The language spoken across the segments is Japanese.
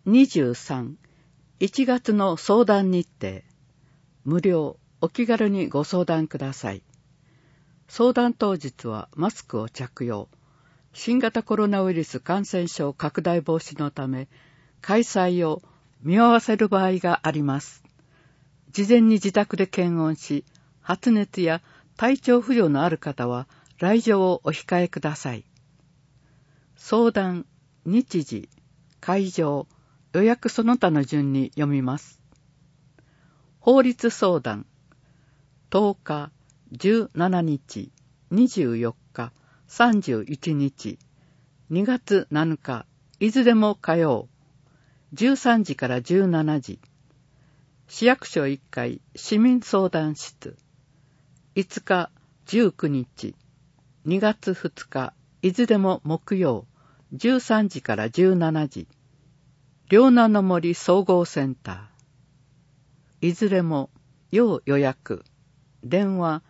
23、1月の相談日程。無料、お気軽にご相談ください。相談当日はマスクを着用。新型コロナウイルス感染症拡大防止のため、開催を見合わせる場合があります。事前に自宅で検温し、発熱や体調不良のある方は来場をお控えください。相談、日時、会場、予約その他の順に読みます。法律相談、10日、17日、24日、31日、2月7日、いずれも火曜、13時から17時、市役所1階市民相談室、5日、19日、2月2日、いずれも木曜、13時から17時、両名の森総合センター、いずれも要予約、電話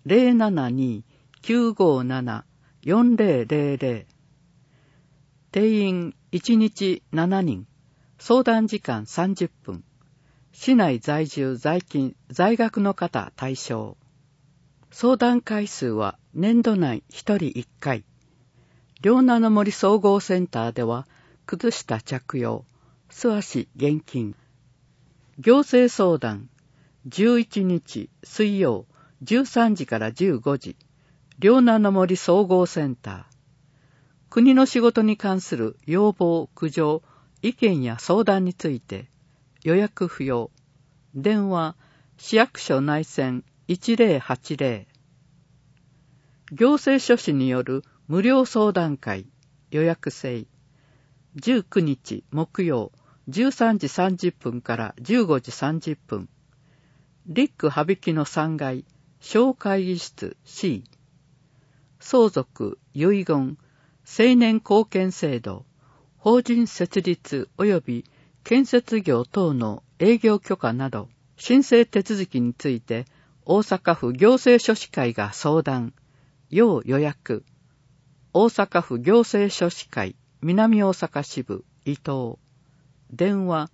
072-957-4000、定員1日7人、相談時間30分、市内在住在勤在学の方対象。相談回数は年度内1人1回。両名の森総合センターでは、靴下着用、素足厳禁。行政相談、11日水曜13時から15時、両名の森総合センター。国の仕事に関する要望、苦情、意見や相談について、予約不要。電話、市役所内線1080。行政書士による無料相談会、予約制。19日木曜、13時30分から15時30分。リック羽曳の3階、小会議室 C。相続、遺言、青年貢献制度、法人設立及び建設業等の営業許可など、申請手続きについて、大阪府行政書士会が相談、要予約。大阪府行政書士会南大阪支部伊藤。電話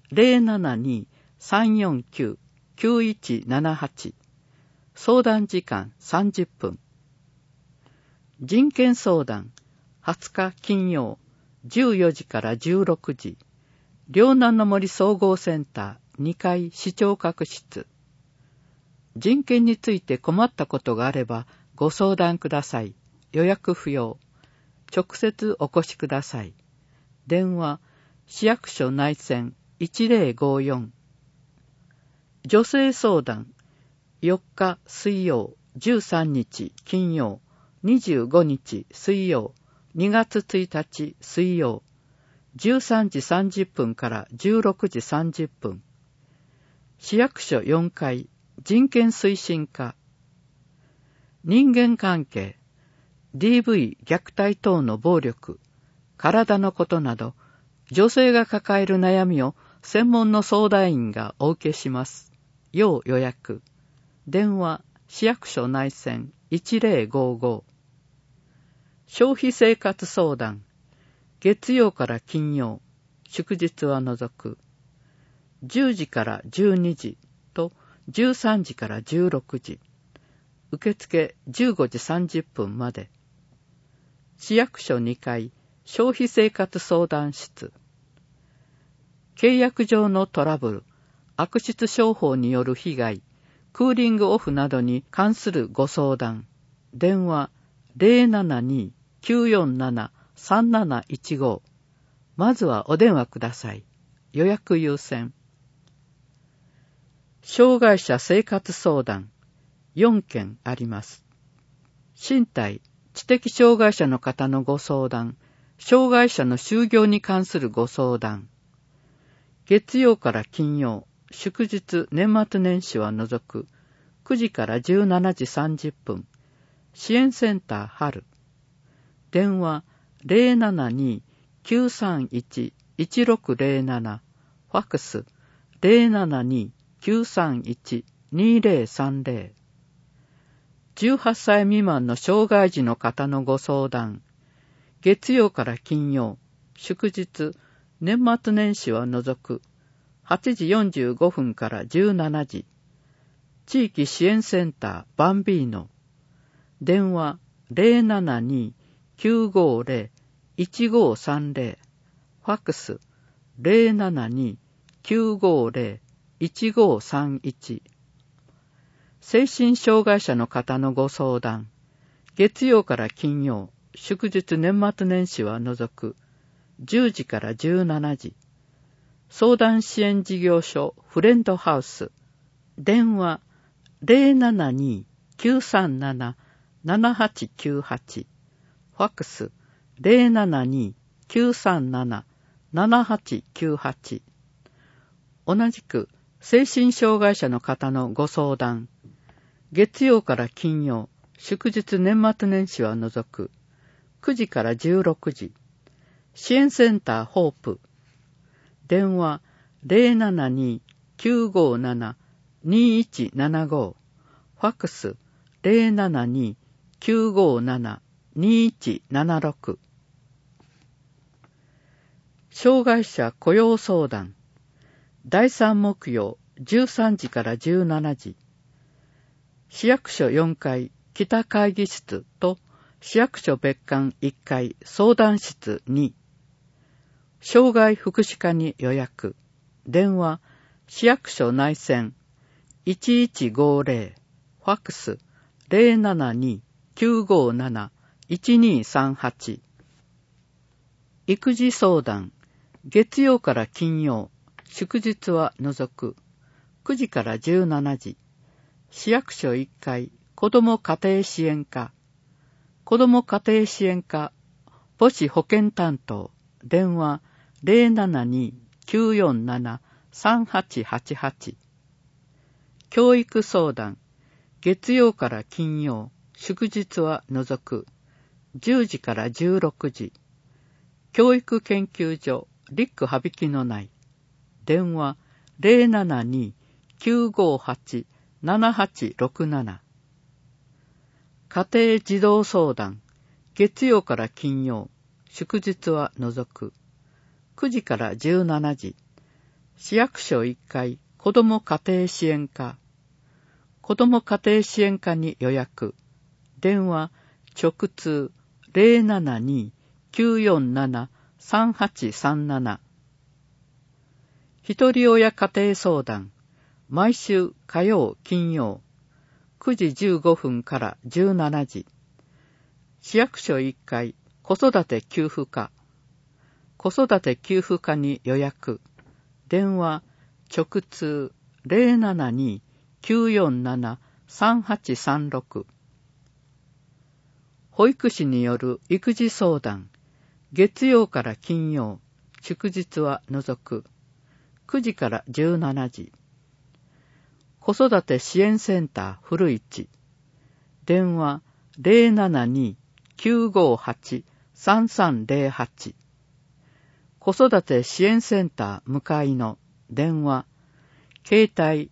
072-349-9178。相談時間30分。人権相談20日金曜14時から16時。両南の森総合センター2階市長閣室。人権について困ったことがあればご相談ください。予約不要。直接お越しください。電話、市役所内線1054。女性相談、4日水曜、13日金曜、25日水曜、2月1日水曜、13時30分から16時30分。市役所4階、人権推進課。人間関係、DV 虐待等の暴力、体のことなど、女性が抱える悩みを専門の相談員がお受けします。要予約。電話、市役所内線1055。消費生活相談。月曜から金曜、祝日は除く。10時から12時と13時から16時。受付15時30分まで。市役所2階、消費生活相談室。契約上のトラブル、悪質商法による被害、クーリングオフなどに関するご相談。電話 072-947-3715。まずはお電話ください。予約優先。障害者生活相談。4件あります。身体、知的障害者の方のご相談、障害者の就業に関するご相談。月曜から金曜、祝日、年末年始は除く、9時から17時30分、支援センター春。電話 072-931-1607、ファクス 072-931-2030。18歳未満の障害児の方のご相談。月曜から金曜、祝日、 年末年始は除く8時45分から17時、地域支援センターバンビーノ、電話 072-950-1530、ファックス 072-950-1531。精神障害者の方のご相談、月曜から金曜、祝日年末年始は除く10時から17時、相談支援事業所フレンドハウス、電話 072-937-7898、ファックス 072-937-7898。同じく精神障害者の方のご相談、月曜から金曜、祝日年末年始は除く9時から16時、支援センターホープ、電話 072-957-2175、ファックス 072-957-2176。障害者雇用相談、第3木曜13時から17時、市役所4階北会議室と市役所別館1階相談室2、障害福祉課に予約、電話市役所内線 1150、ファックス 072-957-1238。育児相談、月曜から金曜、祝日は除く9時から17時、市役所1階子ども家庭支援課、子ども家庭支援課母子保健担当、電話 072-947-3888。教育相談、月曜から金曜、祝日は除く10時から16時、教育研究所リック羽曳のない、電話 072-958-7867。家庭児童相談、月曜から金曜、祝日は除く9時から17時、市役所1階子ども家庭支援課、子ども家庭支援課に予約、電話直通 072-947-3837。ひとり親家庭相談、毎週火曜金曜9時15分から17時、市役所1階子育て給付課、子育て給付課に予約、電話直通 072-947-3836。保育士による育児相談、月曜から金曜、祝日は除く9時から17時、子育て支援センター古市、電話 072-958-3308。子育て支援センター向かいの電話、携帯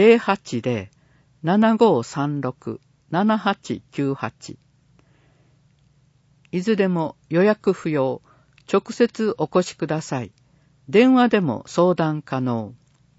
080-7536-7898。いずれも予約不要、直接お越しください。電話でも相談可能。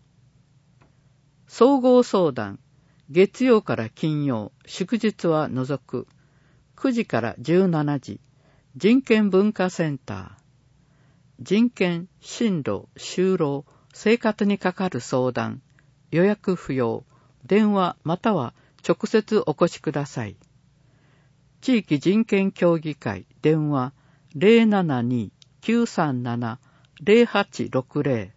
総合相談、月曜から金曜、祝日は除く9時から17時、人権文化センター。人権、進路、就労、生活にかかる相談、予約不要、電話または直接お越しください。地域人権協議会、電話 072-937-0860。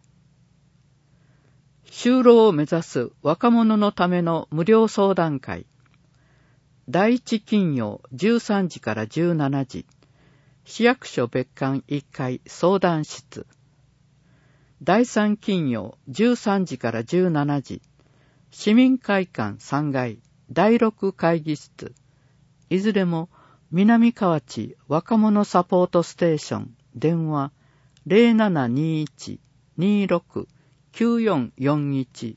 就労を目指す若者のための無料相談会。第1金曜13時から17時、市役所別館1階相談室。第3金曜13時から17時、市民会館3階第6会議室。いずれも南河内若者サポートステーション、電話 0721-26-9441。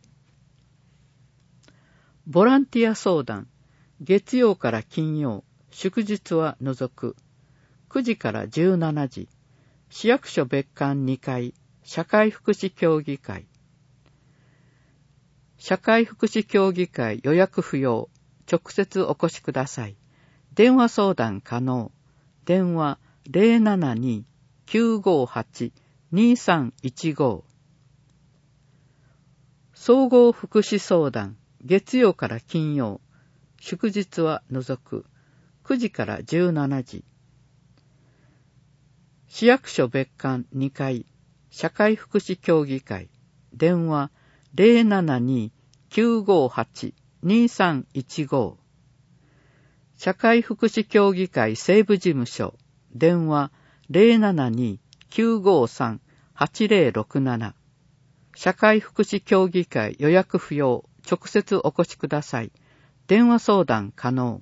ボランティア相談、月曜から金曜、祝日は除く9時から17時、市役所別館2階社会福祉協議会。社会福祉協議会予約不要。直接お越しください。電話相談可能。電話 072-958-2315。総合福祉相談、月曜から金曜、祝日は除く、9時から17時。市役所別館2階、社会福祉協議会、電話 072-958-2315。社会福祉協議会西部事務所、電話 072-953-8067。社会福祉協議会予約不要、直接お越しください。電話相談可能。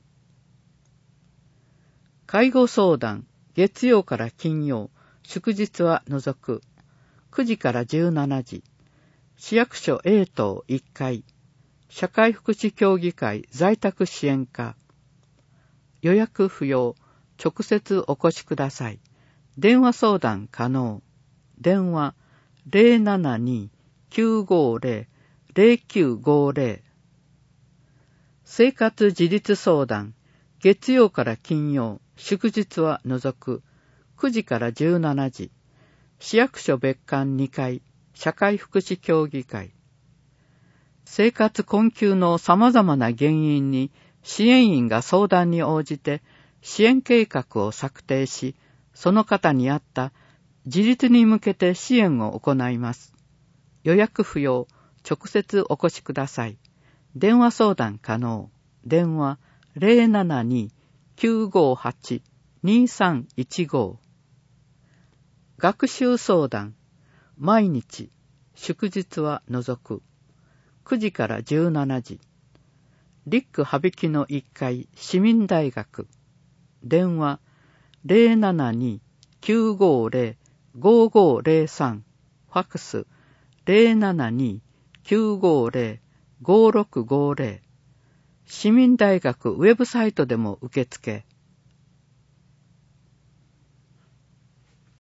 介護相談、月曜から金曜、祝日は除く、9時から17時。市役所 A 棟1階、社会福祉協議会在宅支援課。予約不要、直接お越しください。電話相談可能。電話 072-950-0950。生活自立相談、月曜から金曜、祝日は除く、9時から17時。市役所別館2階、社会福祉協議会。生活困窮の様々な原因に、支援員が相談に応じて支援計画を策定し、その方に合った自立に向けて支援を行います。予約不要、直接お越しください。電話相談可能。電話 072-958-2315。学習相談、毎日、祝日は除く、9時から17時。リック羽曳の1階市民大学。電話 072-950-5503。ファックス 072-950-5650。市民大学ウェブサイトでも受付。